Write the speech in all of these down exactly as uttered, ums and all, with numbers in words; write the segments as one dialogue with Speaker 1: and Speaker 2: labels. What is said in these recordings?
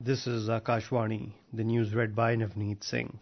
Speaker 1: This is Akashvani, the news read by Navneet Singh.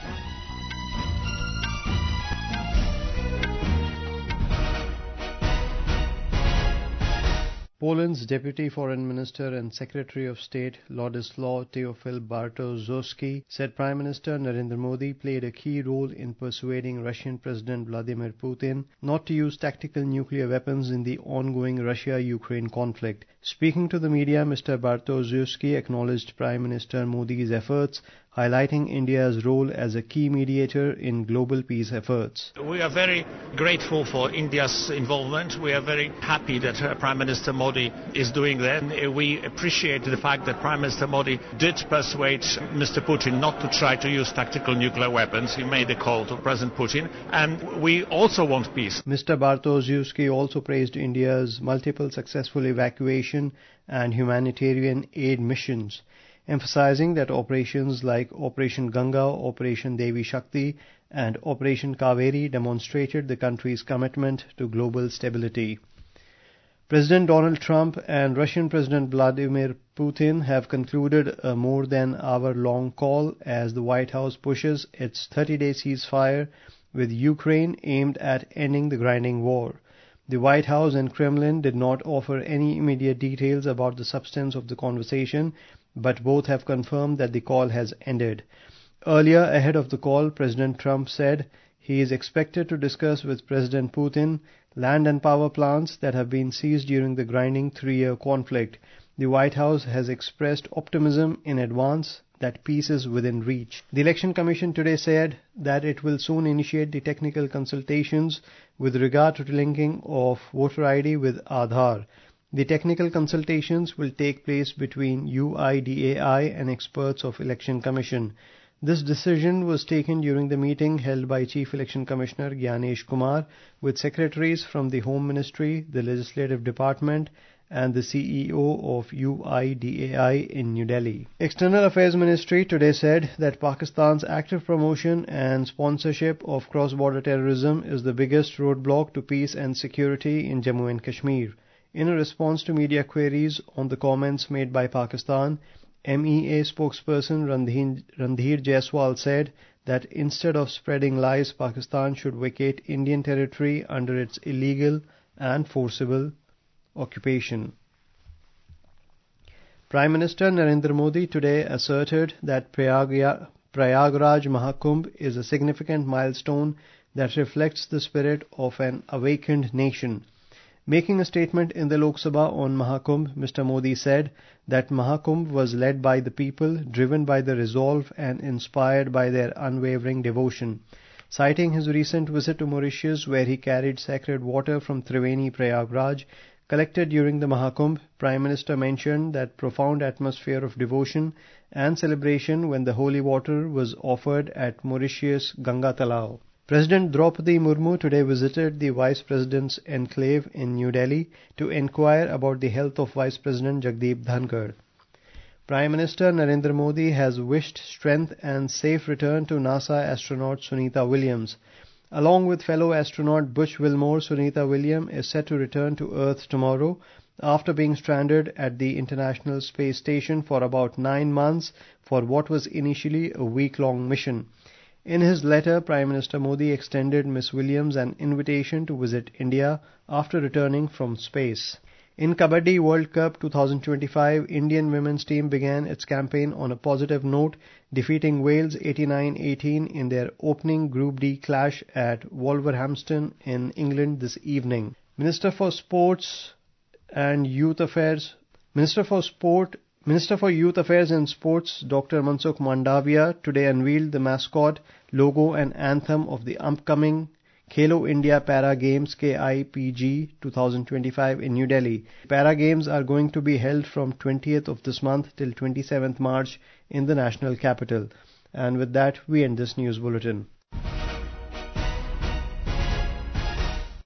Speaker 1: Poland's Deputy Foreign Minister and Secretary of State Ladislaw Teofil Bartoszewski said Prime Minister Narendra Modi played a key role in persuading Russian President Vladimir Putin not to use tactical nuclear weapons in the ongoing Russia-Ukraine conflict. Speaking to the media, Mister Bartoszewski acknowledged Prime Minister Modi's efforts, highlighting India's role as a key mediator in global peace efforts.
Speaker 2: We are very grateful for India's involvement. We are very happy that uh, Prime Minister Modi is doing that. And we appreciate the fact that Prime Minister Modi did persuade Mister Putin not to try to use tactical nuclear weapons. He made a call to President Putin, and we also want peace.
Speaker 1: Mister Bartoszewski also praised India's multiple successful evacuation and humanitarian aid missions, emphasizing that operations like Operation Ganga, Operation Devi Shakti and Operation Kaveri demonstrated the country's commitment to global stability. President Donald Trump and Russian President Vladimir Putin have concluded a more than hour-long call as the White House pushes its thirty-day ceasefire with Ukraine aimed at ending the grinding war. The White House and Kremlin did not offer any immediate details about the substance of the conversation, but both have confirmed that the call has ended. Earlier, ahead of the call, President Trump said he is expected to discuss with President Putin land and power plants that have been seized during the grinding three-year conflict. The White House has expressed optimism in advance that peace is within reach. The Election Commission today said that it will soon initiate the technical consultations with regard to linking of voter I D with Aadhaar. The technical consultations will take place between U I D A I and experts of Election Commission. This decision was taken during the meeting held by Chief Election Commissioner Gyanesh Kumar with secretaries from the Home Ministry, the Legislative Department and the C E O of U I D A I in New Delhi. External Affairs Ministry today said that Pakistan's active promotion and sponsorship of cross-border terrorism is the biggest roadblock to peace and security in Jammu and Kashmir. In a response to media queries on the comments made by Pakistan, M E A spokesperson Randhir, Randhir Jaiswal said that instead of spreading lies, Pakistan should vacate Indian territory under its illegal and forcible occupation. Prime Minister Narendra Modi today asserted that Prayagraj Mahakumbh is a significant milestone that reflects the spirit of an awakened nation. Making a statement in the Lok Sabha on Mahakumbh, Mister Modi said that Mahakumbh was led by the people, driven by the resolve and inspired by their unwavering devotion. Citing his recent visit to Mauritius, where he carried sacred water from Triveni Prayagraj, collected during the Mahakumbh, Prime Minister mentioned that profound atmosphere of devotion and celebration when the holy water was offered at Mauritius Ganga Talao. President Draupadi Murmu today visited the Vice President's enclave in New Delhi to inquire about the health of Vice President Jagdeep Dhankar. Prime Minister Narendra Modi has wished strength and safe return to NASA astronaut Sunita Williams. Along with fellow astronaut Butch Wilmore, Sunita Williams is set to return to Earth tomorrow after being stranded at the International Space Station for about nine months for what was initially a week-long mission. In his letter, Prime Minister Modi extended Miss Williams an invitation to visit India after returning from space. In Kabaddi World Cup twenty twenty-five, Indian women's team began its campaign on a positive note, defeating Wales eighty-nine eighteen in their opening Group D clash at Wolverhampton in England this evening. Minister for Sports and Youth Affairs, Minister for Sport Minister for Youth Affairs and Sports Doctor Mansukh Mandavia today unveiled the mascot, logo and anthem of the upcoming Khelo India Para Games K I P G twenty twenty-five in New Delhi. Para Games are going to be held from twentieth of this month till twenty-seventh March in the national capital. And with that, we end this news bulletin.